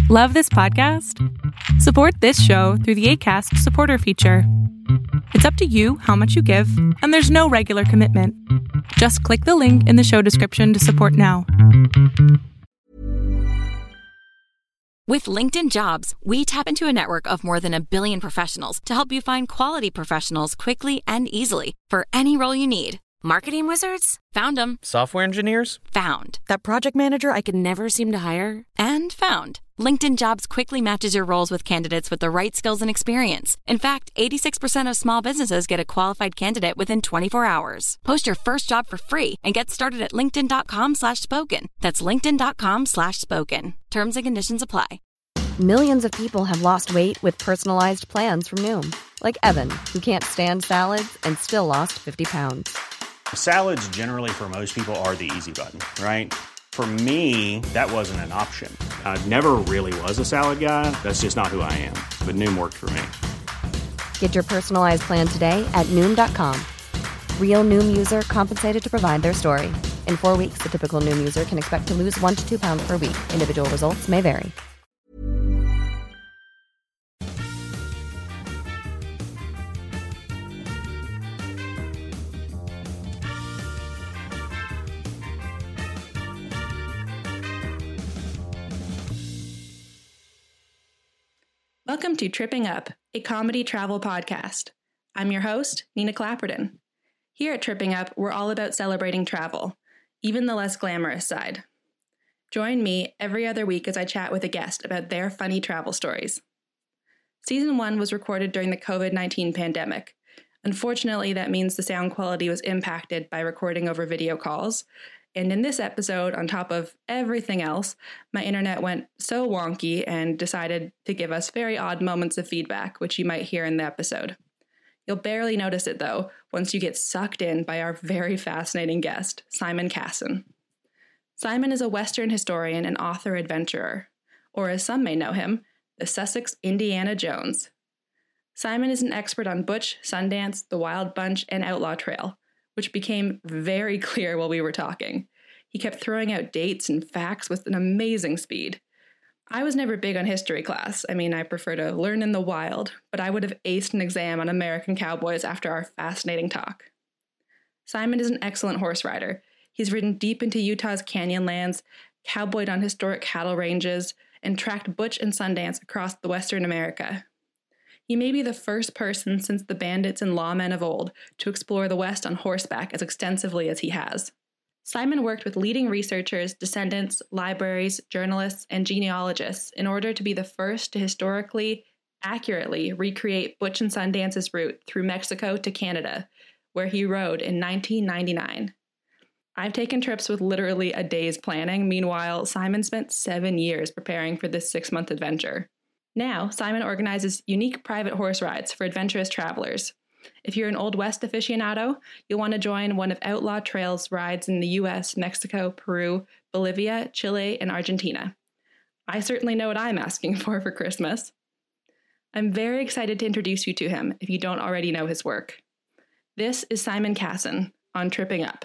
Love this podcast? Support this show through the Acast supporter feature. It's up to you how much you give, and there's no regular commitment. Just click the link in the show description to support now. With LinkedIn Jobs, we tap into a network of more than 1 billion professionals to help you find quality professionals quickly and easily for any role you need. Marketing wizards? Found them. Software engineers? Found. That project manager I could never seem to hire? And found. LinkedIn Jobs quickly matches your roles with candidates with the right skills and experience. In fact, 86% of small businesses get a qualified candidate within 24 hours. Post your first job for free and get started at linkedin.com/spoken. That's linkedin.com/spoken. Terms and conditions apply. Millions of people have lost weight with personalized plans from Noom. Like Evan, who can't stand salads and still lost 50 pounds. Salads generally for most people are the easy button, right? For me, that wasn't an option. I never really was a salad guy. That's just not who I am. But Noom worked for me. Get your personalized plan today at Noom.com. Real Noom user compensated to provide their story. In 4 weeks, the typical Noom user can expect to lose 1 to 2 pounds per week. Individual results may vary. Welcome to Tripping Up, a comedy travel podcast. I'm your host, Nina Clapperton. Here at Tripping Up, we're all about celebrating travel, even the less glamorous side. Join me every other week as I chat with a guest about their funny travel stories. Season 1 was recorded during the COVID-19 pandemic. Unfortunately, that means the sound quality was impacted by recording over video calls. And in this episode, on top of everything else, my internet went so wonky and decided to give us very odd moments of feedback, which you might hear in the episode. You'll barely notice it, though, once you get sucked in by our very fascinating guest, Simon Casson. Simon is a Western historian and author-adventurer, or as some may know him, the Sussex Indiana Jones. Simon is an expert on Butch, Sundance, The Wild Bunch, and Outlaw Trail, which became very clear while we were talking. He kept throwing out dates and facts with an amazing speed. I was never big on history class. I prefer to learn in the wild, but I would have aced an exam on American cowboys after our fascinating talk. Simon is an excellent horse rider. He's ridden deep into Utah's canyon lands, cowboyed on historic cattle ranges, and tracked Butch and Sundance across the Western America. He may be the first person since the bandits and lawmen of old to explore the West on horseback as extensively as he has. Simon worked with leading researchers, descendants, libraries, journalists, and genealogists in order to be the first to historically, accurately recreate Butch and Sundance's route through Mexico to Canada, where he rode in 1999. I've taken trips with literally a day's planning. Meanwhile, Simon spent 7 years preparing for this 6-month adventure. Now, Simon organizes unique private horse rides for adventurous travelers. If you're an Old West aficionado, you'll want to join one of Outlaw Trail's rides in the US, Mexico, Peru, Bolivia, Chile, and Argentina. I certainly know what I'm asking for Christmas. I'm very excited to introduce you to him if you don't already know his work. This is Simon Casson on Tripping Up.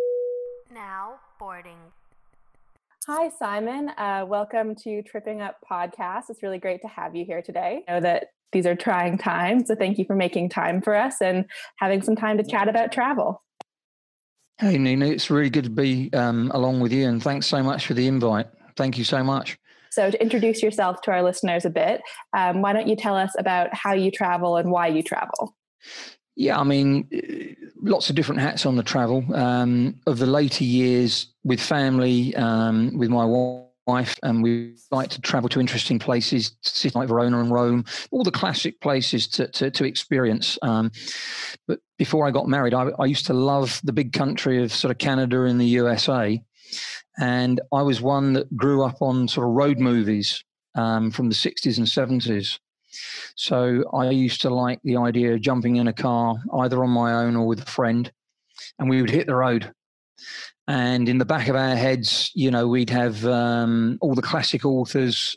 Now boarding. Hi, Simon. Welcome to Tripping Up Podcast. It's really great to have you here today. I know that these are trying times, so thank you for making time for us and having some time to chat about travel. Hey, Nina, it's really good to be along with you, and thanks so much for the invite. Thank you so much. So to introduce yourself to our listeners a bit, why don't you tell us about how you travel and why you travel? Yeah, lots of different hats on the travel. Of the later years with family, with my wife, and we like to travel to interesting places, cities like Verona and Rome, all the classic places to experience. But before I got married, I used to love the big country of sort of Canada and the USA. And I was one that grew up on sort of road movies from the 60s and 70s. So I used to like the idea of jumping in a car, either on my own or with a friend, and we would hit the road. And in the back of our heads, we'd have all the classic authors,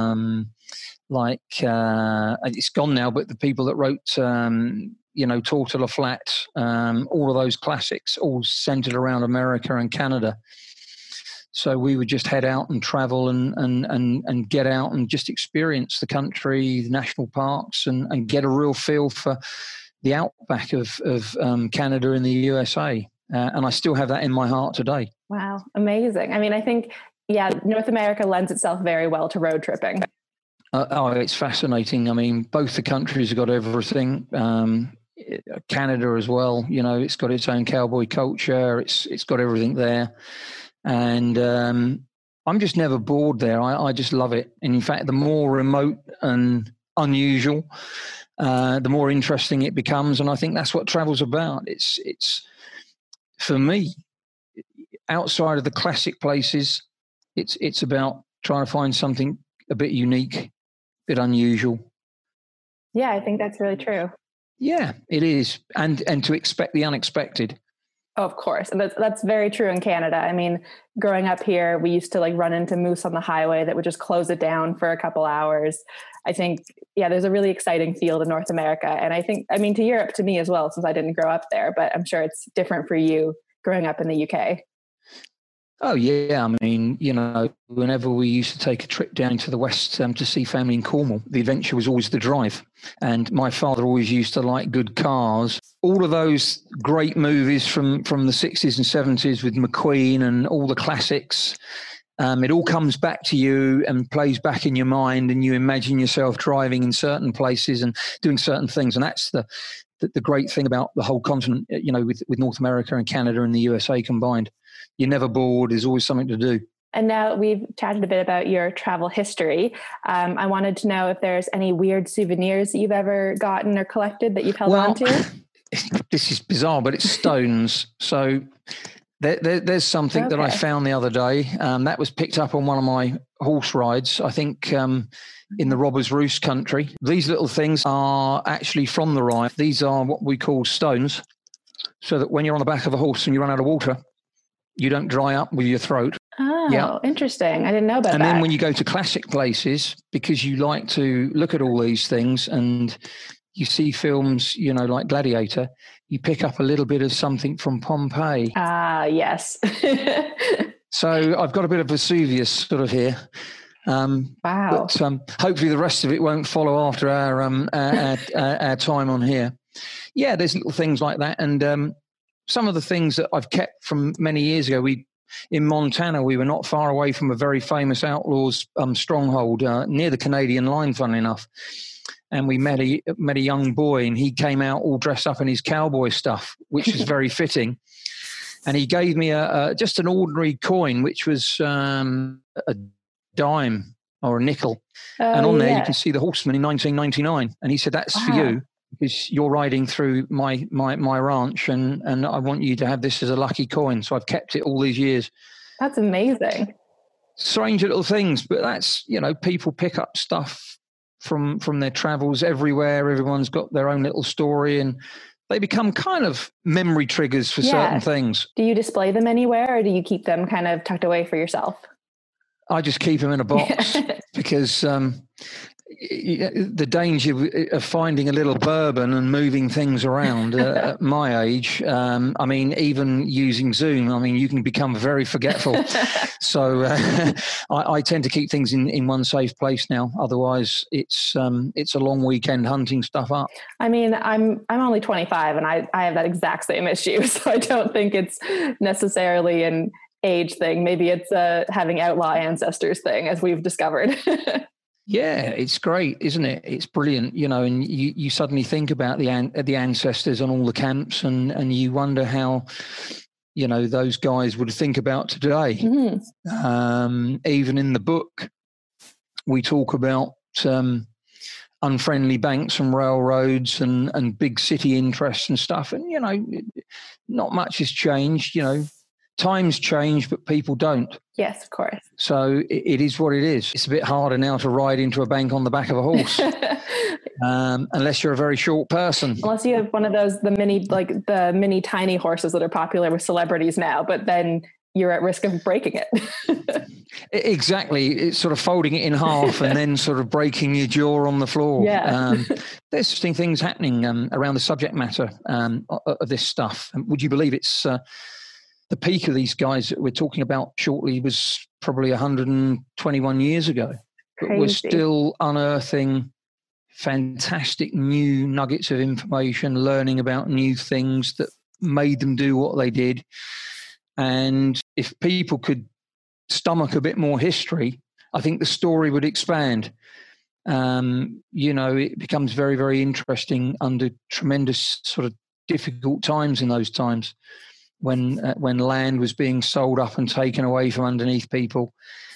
it's gone now, but the people that wrote, Tortola Flat, all of those classics, all centered around America and Canada. So we would just head out and travel and get out and just experience the country, the national parks, and get a real feel for the outback of Canada and the USA. And I still have that in my heart today. Wow. Amazing. I mean, I think, North America lends itself very well to road tripping. It's fascinating. I mean, both the countries have got everything. Canada as well, it's got its own cowboy culture. It's got everything there. And I'm just never bored there. I just love it. And in fact, the more remote and unusual, the more interesting it becomes. And I think that's what travel's about. It's for me, outside of the classic places, it's about trying to find something a bit unique, a bit unusual. Yeah, I think that's really true. Yeah, it is. And to expect the unexpected. Of course. And that's very true in Canada. I mean, growing up here, we used to run into moose on the highway that would just close it down for a couple hours. I think, there's a really exciting feel to North America. And I think, to Europe, to me as well, since I didn't grow up there, but I'm sure it's different for you growing up in the UK. Oh, yeah. I mean, whenever we used to take a trip down to the west to see family in Cornwall, the adventure was always the drive. And my father always used to like good cars. All of those great movies from the 60s and 70s with McQueen and all the classics, it all comes back to you and plays back in your mind, and you imagine yourself driving in certain places and doing certain things. And that's the great thing about the whole continent, with North America and Canada and the USA combined. You're never bored. There's always something to do. And now we've chatted a bit about your travel history. I wanted to know if there's any weird souvenirs that you've ever gotten or collected that you've held on to. This is bizarre, but it's stones. So there's something that I found the other day. That was picked up on one of my horse rides, I think, in the Robber's Roost country. These little things are actually from the ride. These are what we call stones, so that when you're on the back of a horse and you run out of water, you don't dry up with your throat. Oh, interesting. I didn't know about that. And then when you go to classic places, because you like to look at all these things and you see films, like Gladiator, you pick up a little bit of something from Pompeii. Ah, yes. So I've got a bit of Vesuvius sort of here. Wow. But hopefully the rest of it won't follow after our time on here. Yeah, there's little things like that. And some of the things that I've kept from many years ago, in Montana, we were not far away from a very famous outlaws stronghold near the Canadian line, funnily enough. And we met a young boy, and he came out all dressed up in his cowboy stuff, which was very fitting. And he gave me just an ordinary coin, which was a dime or a nickel. And on there you can see the Horseman in 1999. And he said, "That's for you, because you're riding through my ranch, and I want you to have this as a lucky coin." So I've kept it all these years. That's amazing. Strange little things, but that's, people pick up stuff from their travels everywhere. Everyone's got their own little story, and they become kind of memory triggers for certain things. Do you display them anywhere, or do you keep them kind of tucked away for yourself? I just keep them in a box because the danger of finding a little bourbon and moving things around at my age, even using Zoom, you can become very forgetful. So I tend to keep things in one safe place now. Otherwise, it's a long weekend hunting stuff up. I'm only 25, and I have that exact same issue. So I don't think it's necessarily an age thing. Maybe it's a having outlaw ancestors thing, as we've discovered. Yeah, it's great, isn't it? It's brilliant, and you suddenly think about the ancestors and all the camps, and you wonder how, those guys would think about today. Mm-hmm. Even in the book, we talk about unfriendly banks and railroads and big city interests and stuff. And, not much has changed, Times change, but people don't. Yes, of course. So it is what it is. It's a bit harder now to ride into a bank on the back of a horse, unless you're a very short person. Unless you have one of those, the mini tiny horses that are popular with celebrities now, but then you're at risk of breaking it. Exactly. It's sort of folding it in half and then sort of breaking your jaw on the floor. Yeah. There's interesting things happening around the subject matter of this stuff. Would you believe it's the peak of these guys that we're talking about shortly was probably 121 years ago. But we're still unearthing fantastic new nuggets of information, learning about new things that made them do what they did. And if people could stomach a bit more history, I think the story would expand. It becomes very, very interesting under tremendous sort of difficult times in those times when land was being sold up and taken away from underneath people.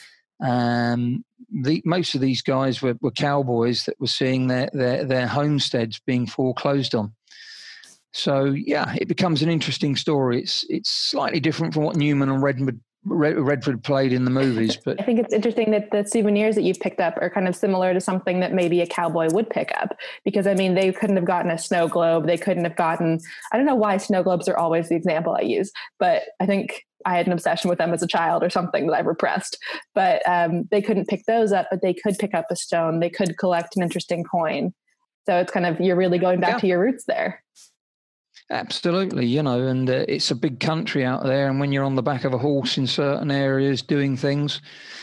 Most of these guys were cowboys that were seeing their homesteads being foreclosed on. So yeah, it becomes an interesting story. It's slightly different from what Newman and Redford played in the movies, but I think it's interesting that the souvenirs that you've picked up are kind of similar to something that maybe a cowboy would pick up, because I mean, they couldn't have gotten a snow globe. They couldn't have gotten, I don't know why snow globes are always the example I use, but I think I had an obsession with them as a child or something that I've repressed, but they couldn't pick those up, but they could pick up a stone. They could collect an interesting coin. So it's kind of, you're really going back to your roots there. Absolutely, and it's a big country out there. And when you're on the back of a horse in certain areas doing things,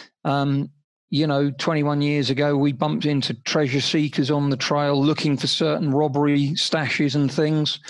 21 years ago, we bumped into treasure seekers on the trail looking for certain robbery stashes and things.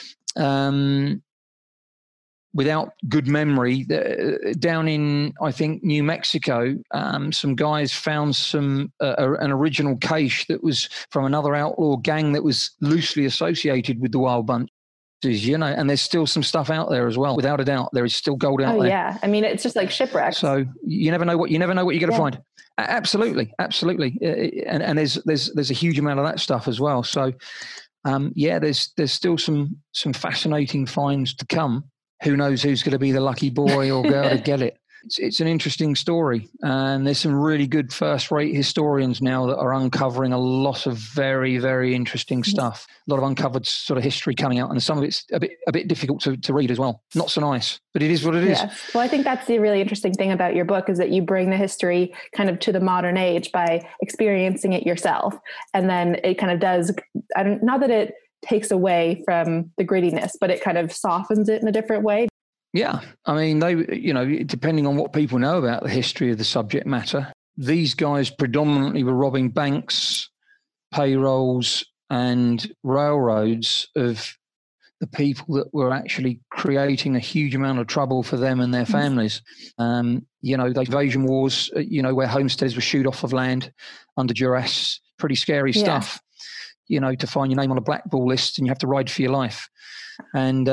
Without good memory, down in, I think, New Mexico, some guys found an original cache that was from another outlaw gang that was loosely associated with the Wild Bunch. And there's still some stuff out there as well. Without a doubt, there is still gold out there. Oh yeah, I mean, it's just like shipwrecks. So you never know what you're going to find. Absolutely. And there's a huge amount of that stuff as well. So there's still some fascinating finds to come. Who knows who's going to be the lucky boy or girl to get it? It's an interesting story, and there's some really good first-rate historians now that are uncovering a lot of very, very interesting stuff. A lot of uncovered sort of history coming out, and some of it's a bit difficult to read as well. Not so nice, but it is what it is. Yes. Well, I think that's the really interesting thing about your book, is that you bring the history kind of to the modern age by experiencing it yourself, and then it kind of does. Not that it takes away from the grittiness, but it kind of softens it in a different way. Yeah. I mean, depending on what people know about the history of the subject matter, these guys predominantly were robbing banks, payrolls, and railroads of the people that were actually creating a huge amount of trouble for them and their families. The invasion wars, where homesteads were shooed off of land under duress, pretty scary stuff. To find your name on a blackball list and you have to ride for your life. And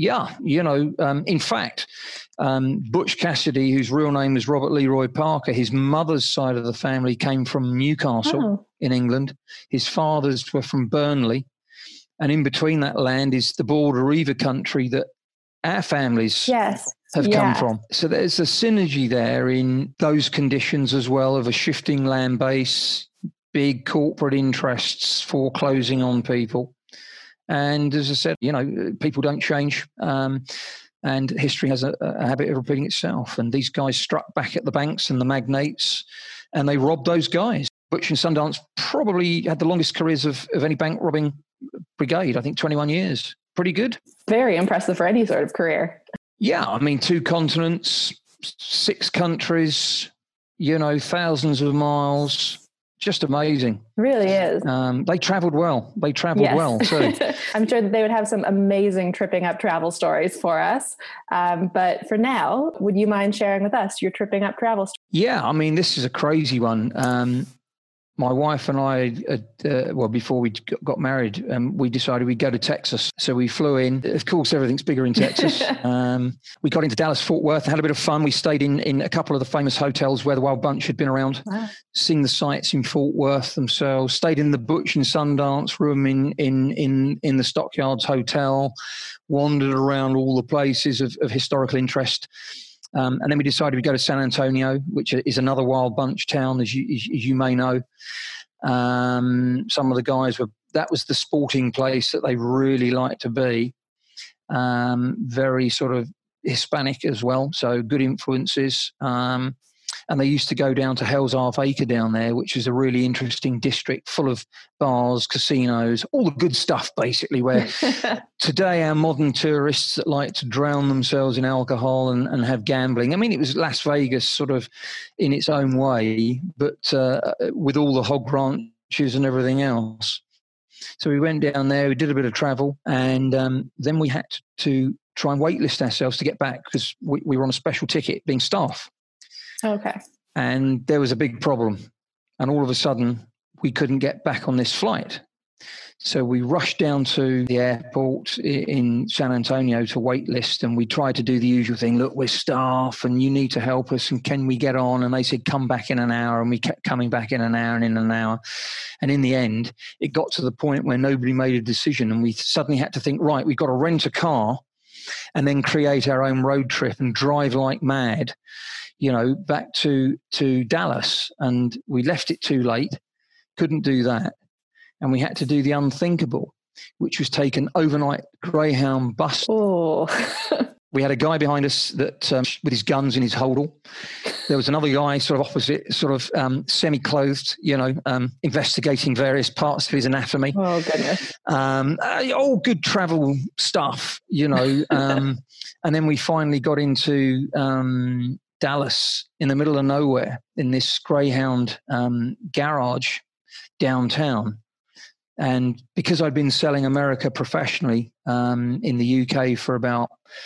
in fact, Butch Cassidy, whose real name is Robert Leroy Parker, his mother's side of the family came from Newcastle in England. His fathers were from Burnley. And in between that land is the Border Reaver country that our families have come from. So there's a synergy there in those conditions as well, of a shifting land base, big corporate interests foreclosing on people. And as I said, people don't change, and history has a habit of repeating itself. And these guys struck back at the banks and the magnates, and they robbed those guys. Butch and Sundance probably had the longest careers of any bank robbing brigade. I think 21 years. Pretty good. Very impressive for any sort of career. Yeah, I mean, 2 continents, 6 countries, thousands of miles. Just amazing. It really is. They traveled well. Well too. I'm sure that they would have some amazing tripping up travel stories for us. But for now, would you mind sharing with us your tripping up travel story? Yeah, I mean, this is a crazy one. My wife and I, before we got married, we decided we'd go to Texas. So we flew in. Of course, everything's bigger in Texas. We got into Dallas, Fort Worth, had a bit of fun. We stayed in a couple of the famous hotels where the Wild Bunch had been around, seen the sights in Fort Worth themselves, stayed in the Butch and Sundance room in the Stockyards Hotel, wandered around all the places of historical interest. And then we decided we'd go to San Antonio, which is another Wild Bunch town, as you may know. Some of the guys that was the sporting place that they really liked to be. Very sort of Hispanic as well, so good influences. And and they used to go down to Hell's Half Acre down there, which is a really interesting district full of bars, casinos, all the good stuff, basically, where today our modern tourists that like to drown themselves in alcohol and have gambling. I mean, it was Las Vegas sort of in its own way, but with all the hog ranches and everything else. So we went down there, we did a bit of travel, and then we had to try and waitlist ourselves to get back because we were on a special ticket being staff. Okay. And there was a big problem. And all of a sudden, we couldn't get back on this flight. So we rushed down to the airport in San Antonio to waitlist, and we tried to do the usual thing. Look, we're staff and you need to help us, and can we get on? And they said, come back in an hour. And we kept coming back in an hour and in an hour. And in the end, it got to the point where nobody made a decision, and we suddenly had to think, right, we've got to rent a car and then create our own road trip and drive like mad, back to Dallas. And we left it too late, couldn't do that. And we had to do the unthinkable, which was take an overnight Greyhound bus. Oh. We had a guy behind us that with his guns in his holdall. There was another guy sort of opposite, sort of semi-clothed, investigating various parts of his anatomy. Oh, goodness. All good travel stuff, and then we finally got into Dallas in the middle of nowhere in this Greyhound garage downtown. And because I'd been selling America professionally in the UK for about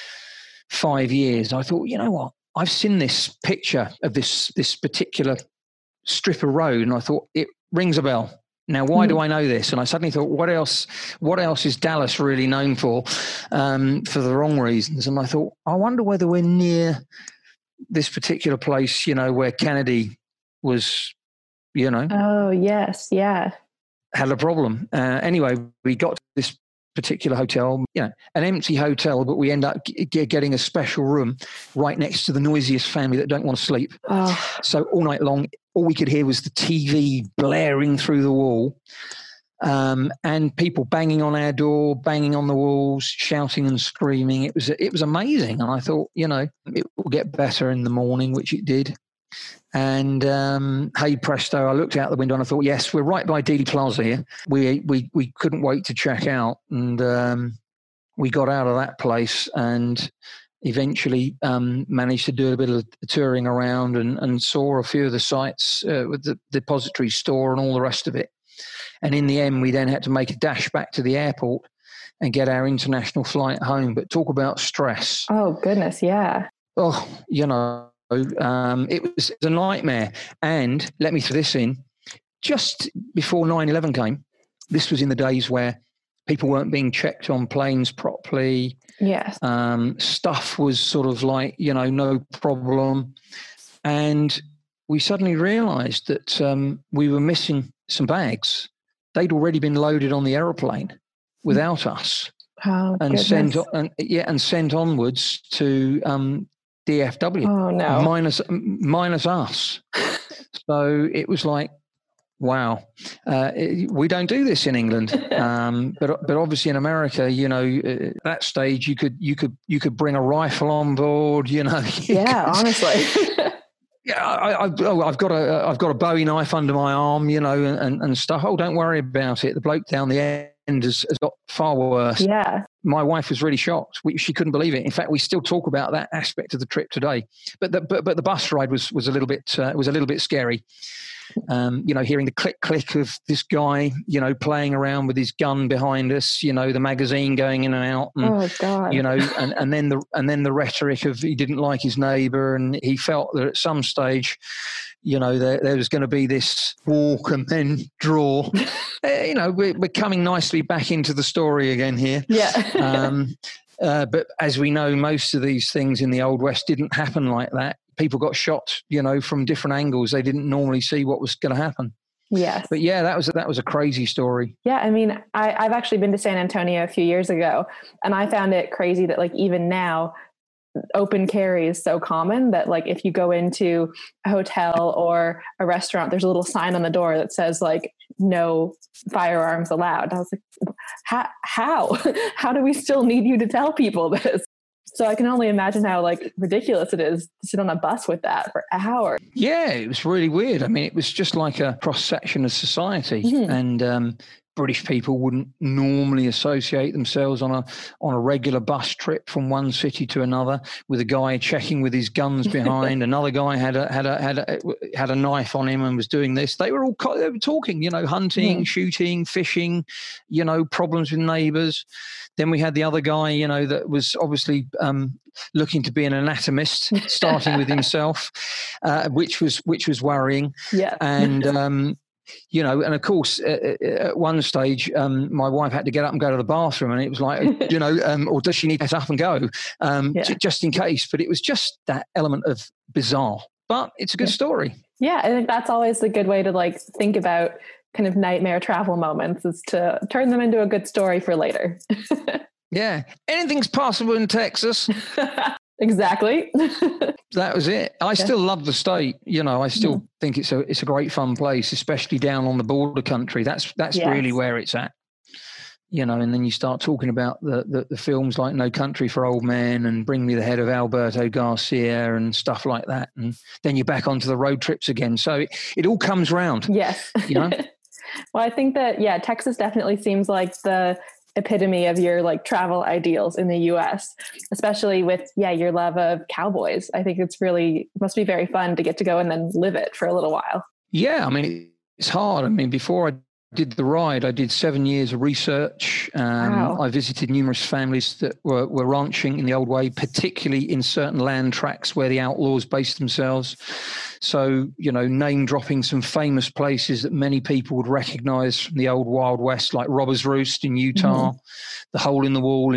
5 years, I thought, you know what? I've seen this picture of this particular strip of road, and I thought it rings a bell. Now, why do I know this? And I suddenly thought, what else is Dallas really known for the wrong reasons? And I thought, I wonder whether we're near this particular place, where Kennedy was, Oh, yes. Yeah. Had a problem. Anyway, we got to this particular hotel, an empty hotel, but we end up getting a special room right next to the noisiest family that don't want to sleep. Oh. So all night long, all we could hear was the TV blaring through the wall, and people banging on our door, banging on the walls, shouting and screaming. It was amazing. And I thought, it will get better in the morning, which it did. And hey presto, I looked out the window and I thought, yes, we're right by Dealey Plaza here. We couldn't wait to check out, and we got out of that place and eventually managed to do a bit of touring around and saw a few of the sites with the depository store and all the rest of it. And in the end, we then had to make a dash back to the airport and get our international flight home. But talk about stress. Oh, goodness, yeah. Oh, it was a nightmare. And let me throw this in, just before 9/11 came, this was in the days where people weren't being checked on planes properly. Yes. Stuff was sort of like, no problem. And we suddenly realized that we were missing some bags. They'd already been loaded on the aeroplane without us. Oh, and goodness. sent onwards to DFW. Oh, no. Minus us. So it was like, wow, we don't do this in England. But obviously in America, at that stage you could bring a rifle on board. Yeah, honestly. Yeah, I've got a Bowie knife under my arm, and stuff. Oh, don't worry about it. The bloke down the end has got far worse. Yeah. My wife was really shocked. She couldn't believe it. In fact, we still talk about that aspect of the trip today. But the bus ride was a little bit scary. Hearing the click of this guy, playing around with his gun behind us, the magazine going in and out, and, oh God, and then the rhetoric of he didn't like his neighbour, and he felt that at some stage, there was going to be this walk and then draw. We're coming nicely back into the story again here. Yeah. But as we know, most of these things in the Old West didn't happen like that. People got shot, from different angles. They didn't normally see what was going to happen. Yes. But yeah, that was a crazy story. Yeah. I mean, I've actually been to San Antonio a few years ago, and I found it crazy that even now open carry is so common that if you go into a hotel or a restaurant, there's a little sign on the door that says no firearms allowed. I was like, how do we still need you to tell people this? So I can only imagine how like ridiculous it is to sit on a bus with that for hours. Yeah, it was really weird. I mean, it was just like a cross-section of society. And British people wouldn't normally associate themselves on a regular bus trip from one city to another with a guy checking with his guns behind. Another guy had a knife on him and was doing this. They were talking, hunting, shooting, fishing, problems with neighbours. Then we had the other guy, that was obviously looking to be an anatomist, starting with himself, which was worrying. Yeah, and and of course, at one stage, my wife had to get up and go to the bathroom, and it was like, or does she need to get up and go, just in case? But it was just that element of bizarre. But it's a good story. Yeah, I think that's always a good way to like think about kind of nightmare travel moments, is to turn them into a good story for later. Yeah, anything's possible in Texas. Exactly. That was it. I still love the state. I still think it's a great fun place, especially down on the border country. That's really where it's at. And then you start talking about the films like No Country for Old Men and Bring Me the Head of Alberto Garcia and stuff like that. And then you're back onto the road trips again. So it all comes round. Yes. Well, I think that, Texas definitely seems like the epitome of your like travel ideals in the US, especially with, your love of cowboys. I think it must be very fun to get to go and then live it for a little while. Yeah. I mean, it's hard. I mean, before I did the ride, I did 7 years of research. Wow. I visited numerous families that were ranching in the old way, particularly in certain land tracts where the outlaws based themselves. So, name dropping some famous places that many people would recognize from the old Wild West, like Robber's Roost in Utah, the Hole in the Wall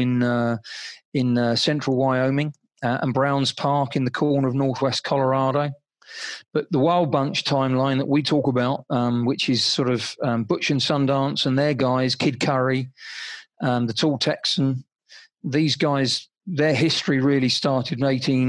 in central Wyoming, and Browns Park in the corner of northwest Colorado. But the Wild Bunch timeline that we talk about, which is sort of Butch and Sundance and their guys, Kid Curry, the Tall Texan, these guys, their history really started in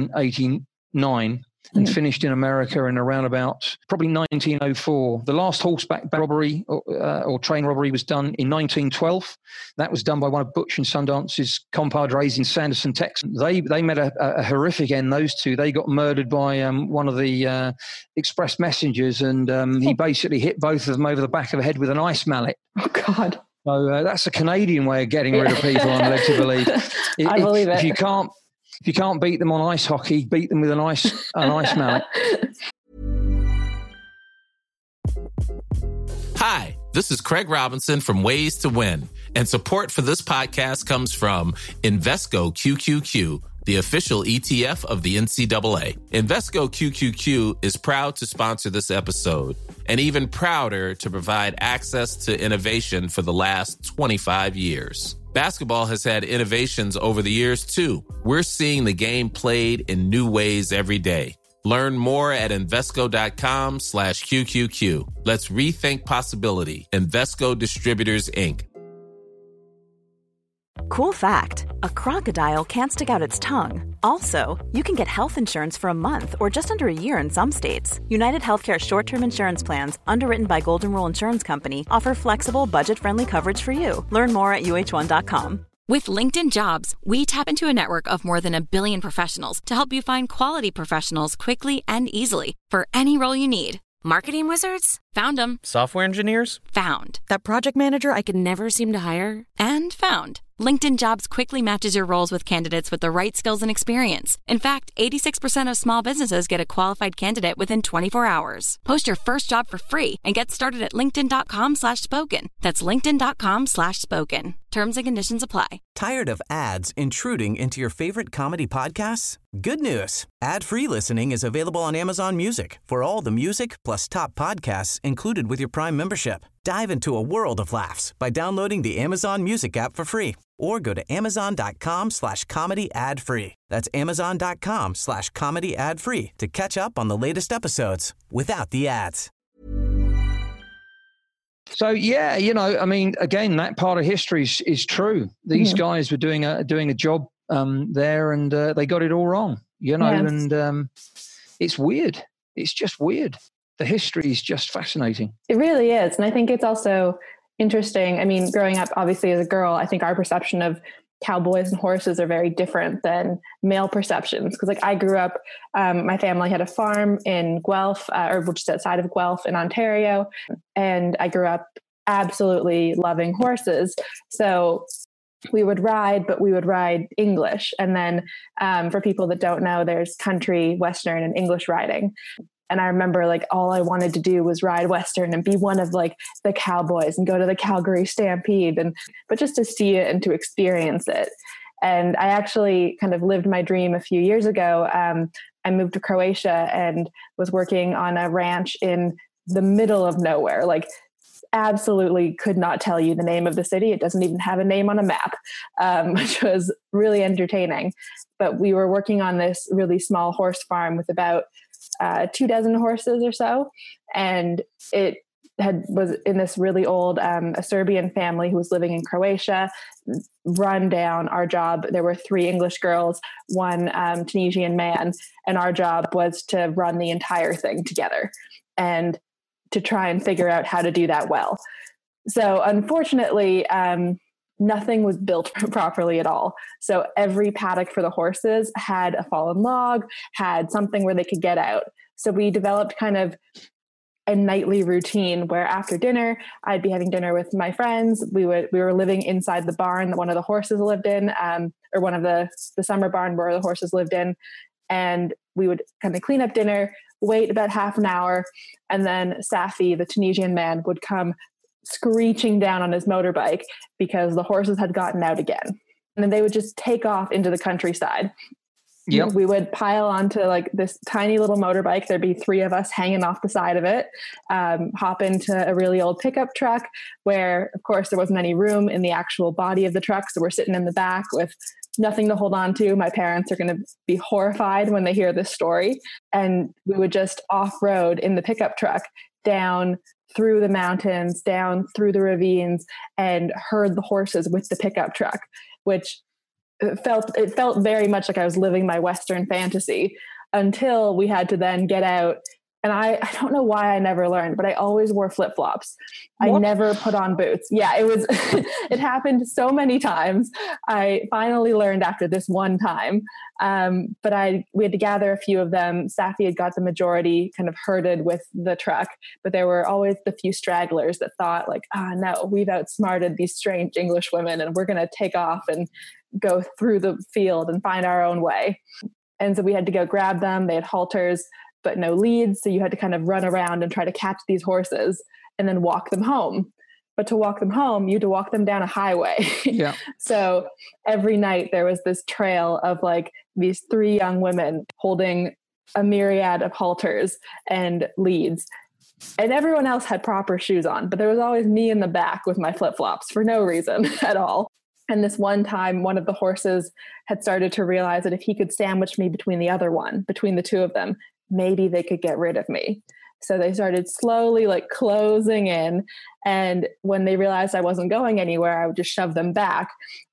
1889 and finished in America in around about probably 1904. The last horseback robbery or train robbery was done in 1912. That was done by one of Butch and Sundance's compadres in Sanderson, Texas. They met a horrific end, those two. They got murdered by one of the express messengers, and he basically hit both of them over the back of the head with an ice mallet. Oh, God. So that's a Canadian way of getting rid of people, I'm led to believe. I believe it. If you can't beat them on ice hockey, beat them with an ice mallet. Hi, this is Craig Robinson from Ways to Win, and support for this podcast comes from Invesco QQQ, the official ETF of the NCAA. Invesco QQQ is proud to sponsor this episode, and even prouder to provide access to innovation for the last 25 years. Basketball has had innovations over the years, too. We're seeing the game played in new ways every day. Learn more at Invesco.com/QQQ. Let's rethink possibility. Invesco Distributors, Inc. Cool fact, a crocodile can't stick out its tongue. Also, you can get health insurance for a month or just under a year in some states. United Healthcare short-term insurance plans, underwritten by Golden Rule Insurance Company, offer flexible, budget-friendly coverage for you. Learn more at UH1.com. With LinkedIn Jobs, we tap into a network of more than 1 billion professionals to help you find quality professionals quickly and easily for any role you need. Marketing wizards? Found them. Software engineers? Found. That project manager I could never seem to hire? And found. LinkedIn Jobs quickly matches your roles with candidates with the right skills and experience. In fact, 86% of small businesses get a qualified candidate within 24 hours. Post your first job for free and get started at linkedin.com/spoken. That's linkedin.com/spoken. Terms and conditions apply. Tired of ads intruding into your favorite comedy podcasts? Good news. Ad-free listening is available on Amazon Music for all the music plus top podcasts included with your Prime membership. Dive into a world of laughs by downloading the Amazon Music app for free or go to amazon.com/comedy ad-free. That's amazon.com/comedy ad-free to catch up on the latest episodes without the ads. So, yeah, I mean, again, that part of history is true. These guys were doing a job there, and they got it all wrong, and it's weird. It's just weird. The history is just fascinating. It really is. And I think it's also interesting. I mean, growing up, obviously, as a girl, I think our perception of cowboys and horses are very different than male perceptions. Because like I grew up, my family had a farm in Guelph, or just outside of Guelph in Ontario, and I grew up absolutely loving horses. So we would ride, but we would ride English. And then for people that don't know, there's country, Western, and English riding. And I remember like all I wanted to do was ride Western and be one of like the cowboys and go to the Calgary Stampede, but just to see it and to experience it. And I actually kind of lived my dream a few years ago. I moved to Croatia and was working on a ranch in the middle of nowhere, like absolutely could not tell you the name of the city. It doesn't even have a name on a map, which was really entertaining. But we were working on this really small horse farm with about 24 horses or so. And it was in this really old, a Serbian family who was living in Croatia, run down. Our job, there were 3 English girls, 1 Tunisian man, and our job was to run the entire thing together and to try and figure out how to do that well. So unfortunately, nothing was built properly at all. So every paddock for the horses had a fallen log, had something where they could get out. So we developed kind of a nightly routine where after dinner, I'd be having dinner with my friends. We were living inside the barn that one of the horses lived in, or one of the summer barn where the horses lived in. And we would kind of clean up dinner, wait about half an hour, and then Safi, the Tunisian man, would come screeching down on his motorbike because the horses had gotten out again. And then they would just take off into the countryside. Yep. We would pile onto like this tiny little motorbike. There'd be 3 of us hanging off the side of it, hop into a really old pickup truck where, of course, there wasn't any room in the actual body of the truck. So we're sitting in the back with nothing to hold on to. My parents are going to be horrified when they hear this story. And we would just off-road in the pickup truck down through the mountains, down through the ravines, and herd the horses with the pickup truck, which it felt very much like I was living my Western fantasy until we had to then get out. And I don't know why I never learned, but I always wore flip-flops. I never put on boots. Yeah, it happened so many times. I finally learned after this one time. But we had to gather a few of them. Safi had got the majority kind of herded with the truck, but there were always the few stragglers that thought like, no, we've outsmarted these strange English women and we're going to take off and go through the field and find our own way. And so we had to go grab them. They had halters, but no leads. So you had to kind of run around and try to catch these horses and then walk them home. But to walk them home, you had to walk them down a highway. Yeah. So every night there was this trail of like these 3 young women holding a myriad of halters and leads. And everyone else had proper shoes on, but there was always me in the back with my flip-flops for no reason at all. And this one time, one of the horses had started to realize that if he could sandwich me between the 2 of them, maybe they could get rid of me. So they started slowly like closing in. And when they realized I wasn't going anywhere, I would just shove them back.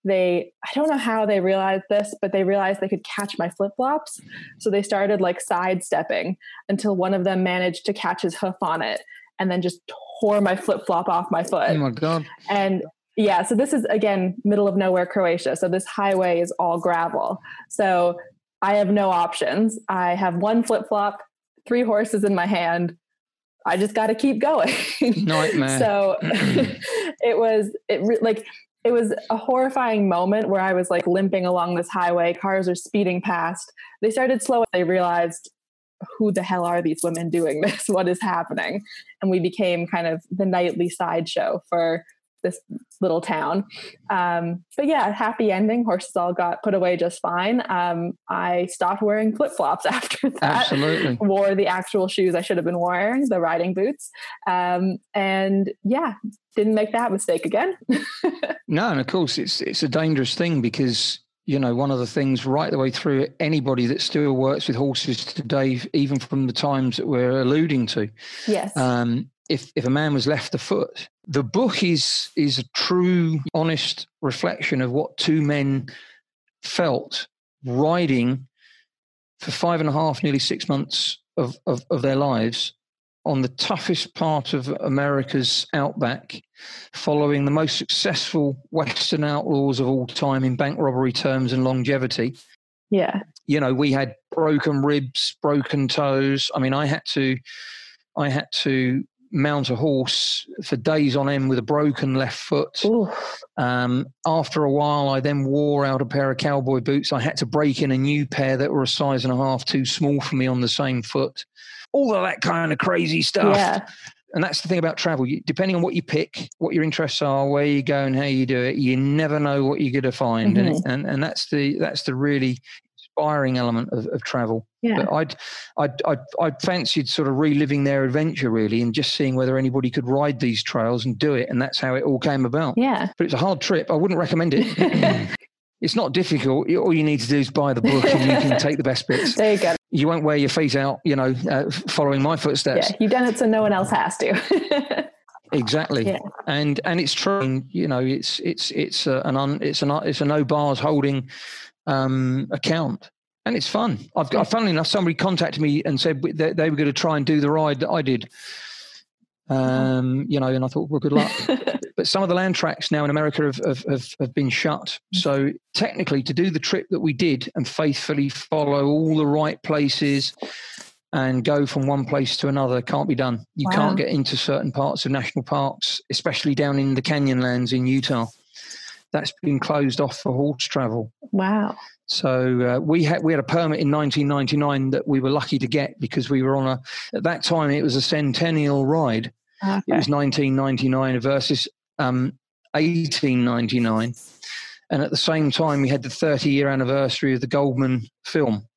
I don't know how they realized this, but they realized they could catch my flip-flops. So they started like sidestepping until one of them managed to catch his hoof on it and then just tore my flip-flop off my foot. Oh my God. And yeah, so this is, again, middle of nowhere Croatia. So this highway is all gravel. So I have no options. I have 1 flip-flop, 3 horses in my hand. I just got to keep going. Nightmare. So it was a horrifying moment where I was like limping along this highway. Cars are speeding past. They started slowing. They realized, who the hell are these women doing this? What is happening? And we became kind of the nightly sideshow for this little town. But yeah, happy ending. Horses all got put away just fine. I stopped wearing flip-flops after that. Absolutely. Wore the actual shoes I should have been wearing, the riding boots. And yeah, didn't make that mistake again. No, and of course it's a dangerous thing because, you know, one of the things right the way through, anybody that still works with horses today, even from the times that we're alluding to. Yes. If a man was left afoot, the book is a true, honest reflection of what 2 men felt riding for 5.5, nearly 6 months of their lives on the toughest part of America's outback, following the most successful Western outlaws of all time in bank robbery terms and longevity. Yeah. You know, we had broken ribs, broken toes. I mean, I had to mount a horse for days on end with a broken left foot. After a while, I then wore out a pair of cowboy boots. I had to break in a new pair that were a size and a half too small for me on the same foot. All of that kind of crazy stuff. Yeah. And that's the thing about travel. Depending on what you pick, what your interests are, where you go and how you do it, you never know what you're going to find. Mm-hmm. And that's the really inspiring element of travel. Yeah. But I'd fancied sort of reliving their adventure, really, and just seeing whether anybody could ride these trails and do it. And that's how it all came about. Yeah. But it's a hard trip. I wouldn't recommend it. It's not difficult. All you need to do is buy the book and you can take the best bits. There you go. You won't wear your feet out, following my footsteps. Yeah, you've done it so no one else has to. Exactly. Yeah. And it's true. It's a no bars holding account, and it's fun. Funnily enough, somebody contacted me and said they were going to try and do the ride that I did. And I thought, well, good luck. But some of the land tracks now in America have been shut. So technically, to do the trip that we did and faithfully follow all the right places and go from one place to another can't be done. You can't get into certain parts of national parks, especially down in the Canyonlands in Utah. That's been closed off for horse travel. Wow. So we had a permit in 1999 that we were lucky to get because we were at that time it was a centennial ride. Okay. It was 1999 versus 1899. And at the same time, we had the 30-year anniversary of the Goldman film.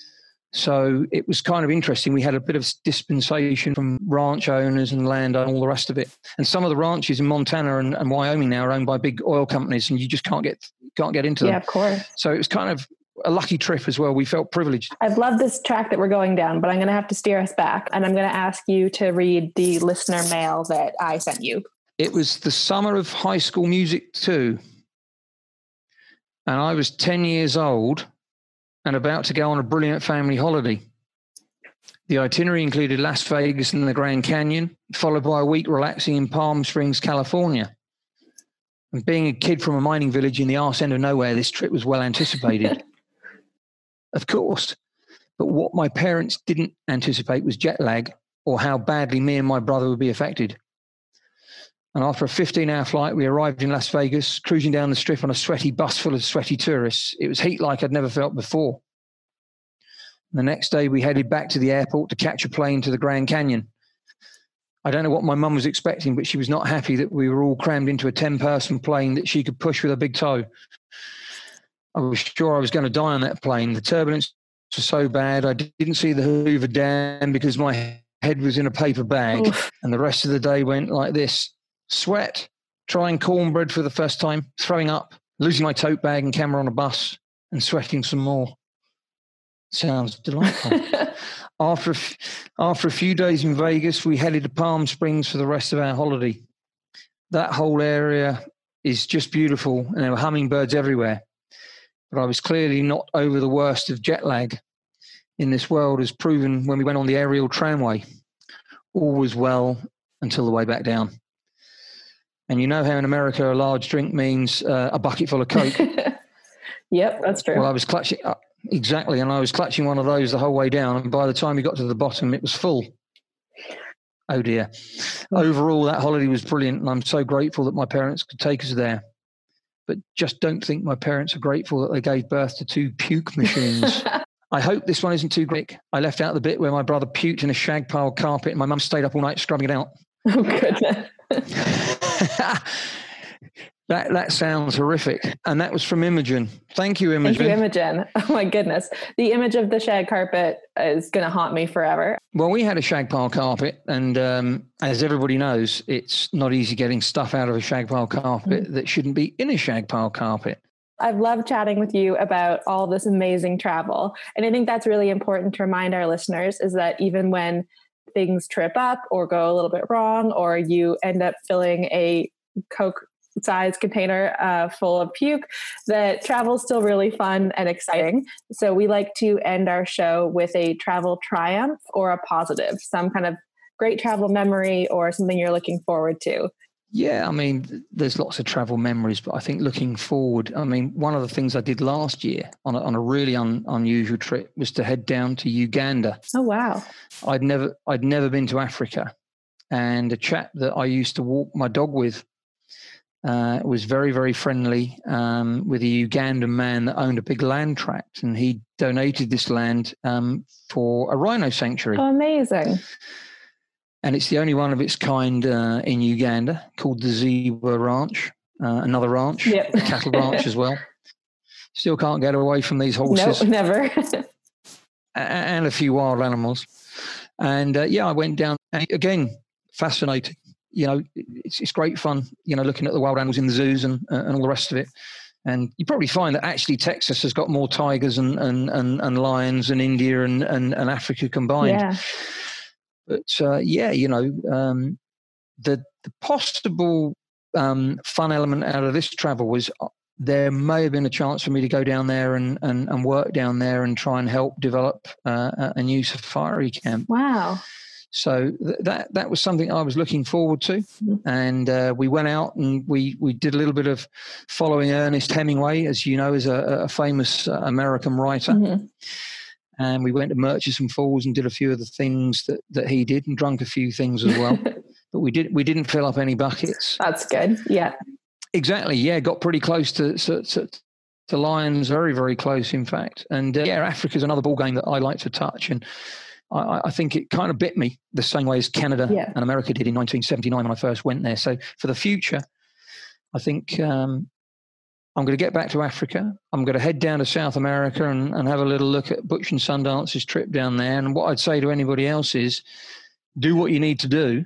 So it was kind of interesting. We had a bit of dispensation from ranch owners and land and all the rest of it. And some of the ranches in Montana and Wyoming now are owned by big oil companies, and you just can't get into them. Yeah, of course. So it was kind of a lucky trip as well. We felt privileged. I've loved this track that we're going down, but I'm going to have to steer us back. And I'm going to ask you to read the listener mail that I sent you. It was the summer of High School Music 2. And I was 10 years old and about to go on a brilliant family holiday. The itinerary included Las Vegas and the Grand Canyon, followed by a week relaxing in Palm Springs, California. And being a kid from a mining village in the arse end of nowhere, this trip was well anticipated. Of course. But what my parents didn't anticipate was jet lag or how badly me and my brother would be affected. And after a 15-hour flight, we arrived in Las Vegas, cruising down the strip on a sweaty bus full of sweaty tourists. It was heat like I'd never felt before. The next day, we headed back to the airport to catch a plane to the Grand Canyon. I don't know what my mum was expecting, but she was not happy that we were all crammed into a 10-person plane that she could push with her big toe. I was sure I was going to die on that plane. The turbulence was so bad, I didn't see the Hoover Dam because my head was in a paper bag. Oof. And the rest of the day went like this. Sweat, trying cornbread for the first time, throwing up, losing my tote bag and camera on a bus, and sweating some more. Sounds delightful. After a few days in Vegas, we headed to Palm Springs for the rest of our holiday. That whole area is just beautiful, and there were hummingbirds everywhere. But I was clearly not over the worst of jet lag in this world, as proven when we went on the aerial tramway. All was well until the way back down. And you know how in America a large drink means a bucket full of Coke. Yep, that's true. Well, I was clutching, exactly, and I was clutching one of those the whole way down. And by the time we got to the bottom, it was full. Oh, dear. Overall, that holiday was brilliant, and I'm so grateful that my parents could take us there. But just don't think my parents are grateful that they gave birth to 2 puke machines. I hope this one isn't too quick. I left out the bit where my brother puked in a shag pile carpet and my mum stayed up all night scrubbing it out. Oh, goodness. That sounds horrific. And that was from Imogen. Thank you, Imogen. Thank you, Imogen. Oh, my goodness. The image of the shag carpet is going to haunt me forever. Well, we had a shag pile carpet, and as everybody knows, it's not easy getting stuff out of a shag pile carpet that shouldn't be in a shag pile carpet. I've loved chatting with you about all this amazing travel. And I think that's really important to remind our listeners is that even when things trip up or go a little bit wrong, or you end up filling a Coke size container full of puke, that travel is still really fun and exciting. So we like to end our show with a travel triumph or a positive, some kind of great travel memory or something you're looking forward to? Yeah, I mean, there's lots of travel memories, but I think looking forward, I mean, one of the things I did last year on a really unusual trip was to head down to Uganda. Oh, wow. I'd never been to Africa, and a chap that I used to walk my dog with was very, very friendly with a Ugandan man that owned a big land tract, and he donated this land for a rhino sanctuary. Oh, amazing. And it's the only one of its kind in Uganda, called the Zebra Ranch, another ranch, yep. a cattle ranch as well. Still can't get away from these horses. No, never. And a few wild animals. And I went down, and again, fascinating. You know, it's great fun, you know, looking at the wild animals in the zoos and all the rest of it. And you probably find that actually Texas has got more tigers and lions than India and Africa combined. Yeah. But you know, the possible fun element out of this travel was there may have been a chance for me to go down there and work down there and try and help develop a new safari camp. Wow. So that was something I was looking forward to. And we went out and we did a little bit of following Ernest Hemingway, as you know, is a famous American writer. Mm-hmm. And we went to Murchison Falls and did a few of the things that he did, and drunk a few things as well. But we didn't fill up any buckets. That's good. Yeah. Exactly. Yeah. Got pretty close to lions, very, very close, in fact. And Africa's another ball game that I like to touch. And I think it kind of bit me the same way as Canada and America did in 1979 when I first went there. So for the future, I think I'm going to get back to Africa. I'm going to head down to South America and have a little look at Butch and Sundance's trip down there. And what I'd say to anybody else is do what you need to do,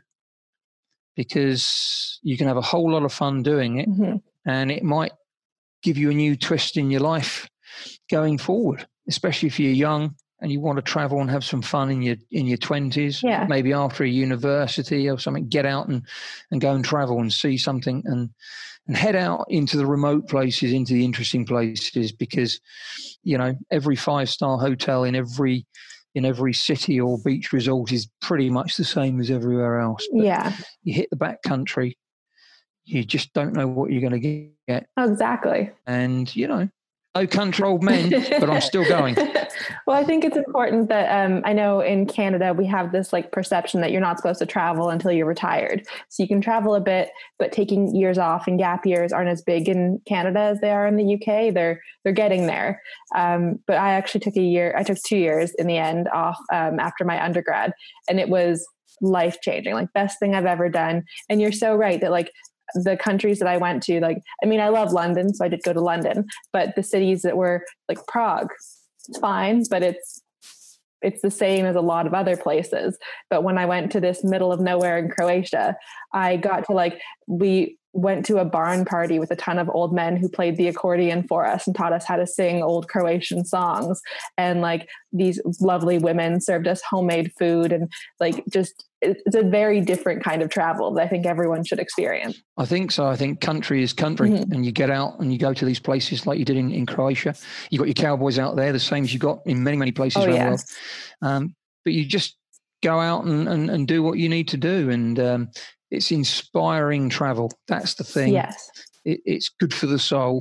because you can have a whole lot of fun doing it. Mm-hmm. And it might give you a new twist in your life going forward, especially if you're young and you want to travel and have some fun in your 20s, maybe after a university or something. Get out and go and travel and see something and head out into the remote places, into the interesting places, because, you know, every 5-star hotel in every city or beach resort is pretty much the same as everywhere else. But you hit the back country, you just don't know what you're going to get. Exactly. And, you know, no country old men, but I'm still going. Well, I think it's important that I know in Canada we have this like perception that you're not supposed to travel until you're retired. So you can travel a bit, but taking years off and gap years aren't as big in Canada as they are in the UK. They're getting there. But I actually took 2 years in the end off after my undergrad, and it was life changing, like best thing I've ever done. And you're so right that like the countries that I went to, like, I mean, I love London, so I did go to London, but the cities that were like Prague, it's fine, but it's the same as a lot of other places. But when I went to this middle of nowhere in Croatia, I got to we went to a barn party with a ton of old men who played the accordion for us and taught us how to sing old Croatian songs. And like these lovely women served us homemade food, and like just, it's a very different kind of travel that I think everyone should experience. I think so. I think country is country, and you get out and you go to these places like you did in Croatia. You've got your cowboys out there, the same as you got in many, many places around the world. But you just go out and do what you need to do. And it's inspiring travel. That's the thing. Yes. It's good for the soul.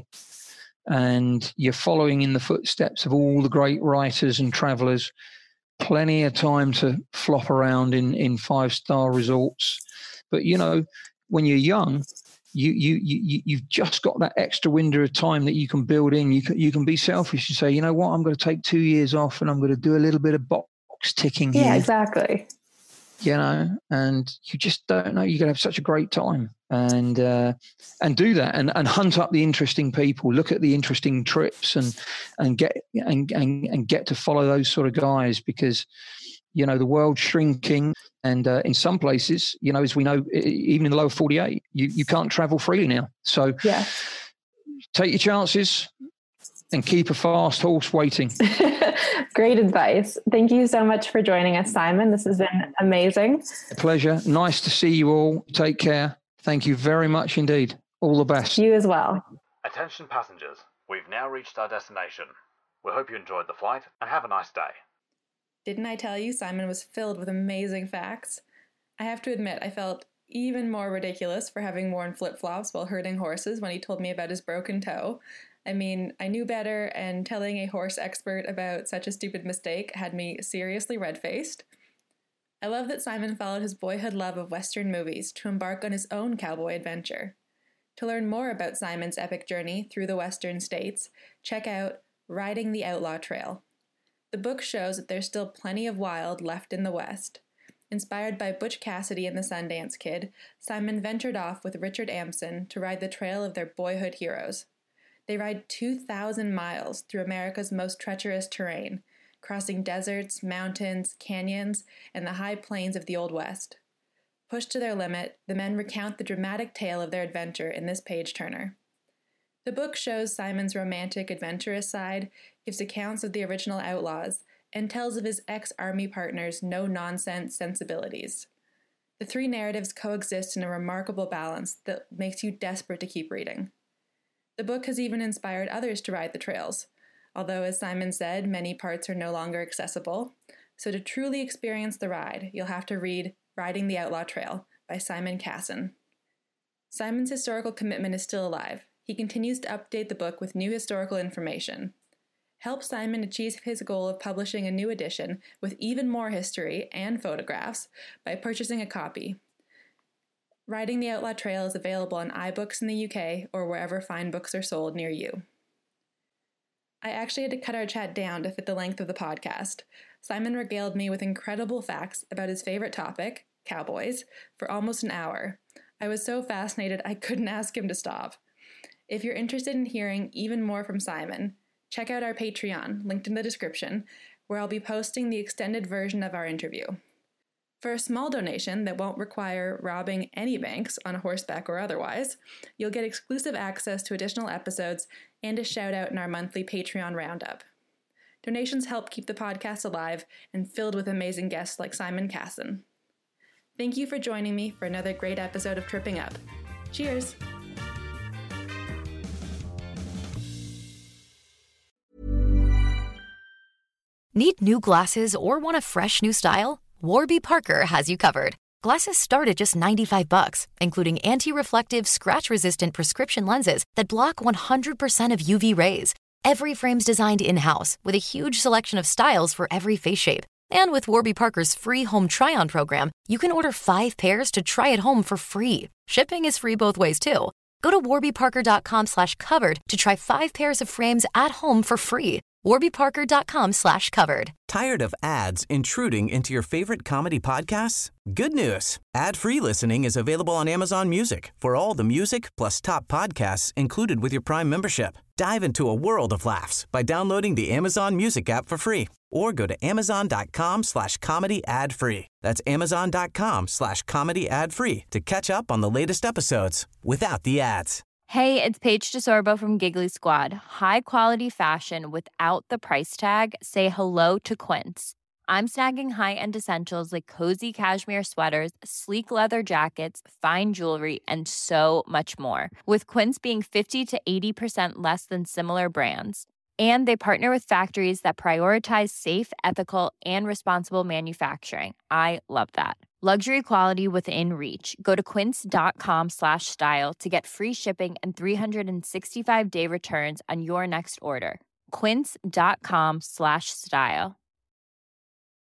And you're following in the footsteps of all the great writers and travelers. Plenty of time to flop around in 5-star resorts. But, you know, when you're young, you've just got that extra window of time that you can build in. You can be selfish and say, you know what, I'm going to take 2 years off and I'm going to do a little bit of box ticking here. Yeah, exactly. You know, and you just don't know. You're going to have such a great time and do that and hunt up the interesting people, look at the interesting trips and get to follow those sort of guys, because, you know, the world's shrinking. And in some places, you know, as we know, even in the lower 48, you can't travel freely now. So take your chances and keep a fast horse waiting. Great advice. Thank you so much for joining us, Simon. This has been amazing. A pleasure. Nice to see you all. Take care. Thank you very much indeed. All the best. You as well. Attention passengers, we've now reached our destination. We hope you enjoyed the flight and have a nice day. Didn't I tell you Simon was filled with amazing facts? I have to admit, I felt even more ridiculous for having worn flip-flops while herding horses when he told me about his broken toe. I mean, I knew better, and telling a horse expert about such a stupid mistake had me seriously red-faced. I love that Simon followed his boyhood love of Western movies to embark on his own cowboy adventure. To learn more about Simon's epic journey through the Western states, check out Riding the Outlaw Trail. The book shows that there's still plenty of wild left in the West. Inspired by Butch Cassidy and the Sundance Kid, Simon ventured off with Richard Amson to ride the trail of their boyhood heroes. They ride 2,000 miles through America's most treacherous terrain, crossing deserts, mountains, canyons, and the high plains of the Old West. Pushed to their limit, the men recount the dramatic tale of their adventure in this page-turner. The book shows Simon's romantic, adventurous side, gives accounts of the original outlaws, and tells of his ex-army partner's no-nonsense sensibilities. The three narratives coexist in a remarkable balance that makes you desperate to keep reading. The book has even inspired others to ride the trails, although, as Simon said, many parts are no longer accessible. So to truly experience the ride, you'll have to read Riding the Outlaw Trail by Simon Casson. Simon's historical commitment is still alive. He continues to update the book with new historical information. Help Simon achieve his goal of publishing a new edition with even more history and photographs by purchasing a copy. Riding the Outlaw Trail is available on iBooks in the UK or wherever fine books are sold near you. I actually had to cut our chat down to fit the length of the podcast. Simon regaled me with incredible facts about his favorite topic, cowboys, for almost an hour. I was so fascinated I couldn't ask him to stop. If you're interested in hearing even more from Simon, check out our Patreon, linked in the description, where I'll be posting the extended version of our interview. For a small donation that won't require robbing any banks on horseback or otherwise, you'll get exclusive access to additional episodes and a shout-out in our monthly Patreon roundup. Donations help keep the podcast alive and filled with amazing guests like Simon Casson. Thank you for joining me for another great episode of Tripping Up. Cheers! Need new glasses or want a fresh new style? Warby Parker has you covered. Glasses start at just $95, including anti-reflective, scratch-resistant prescription lenses that block 100% of UV rays. Every frame's designed in-house with a huge selection of styles for every face shape. And with Warby Parker's free home try-on program, you can order 5 pairs to try at home for free. Shipping is free both ways, too. Go to warbyparker.com/covered to try 5 pairs of frames at home for free. warbyparker.com/covered. Tired of ads intruding into your favorite comedy podcasts? Good news. Ad-free listening is available on Amazon Music for all the music plus top podcasts included with your Prime membership. Dive into a world of laughs by downloading the Amazon Music app for free or go to amazon.com/comedy ad-free. That's amazon.com/comedy ad-free to catch up on the latest episodes without the ads. Hey, it's Paige DeSorbo from Giggly Squad. High quality fashion without the price tag. Say hello to Quince. I'm snagging high-end essentials like cozy cashmere sweaters, sleek leather jackets, fine jewelry, and so much more. With Quince being 50 to 80% less than similar brands. And they partner with factories that prioritize safe, ethical, and responsible manufacturing. I love that. Luxury quality within reach. Go to quince.com/style to get free shipping and 365-day returns on your next order. Quince.com/style.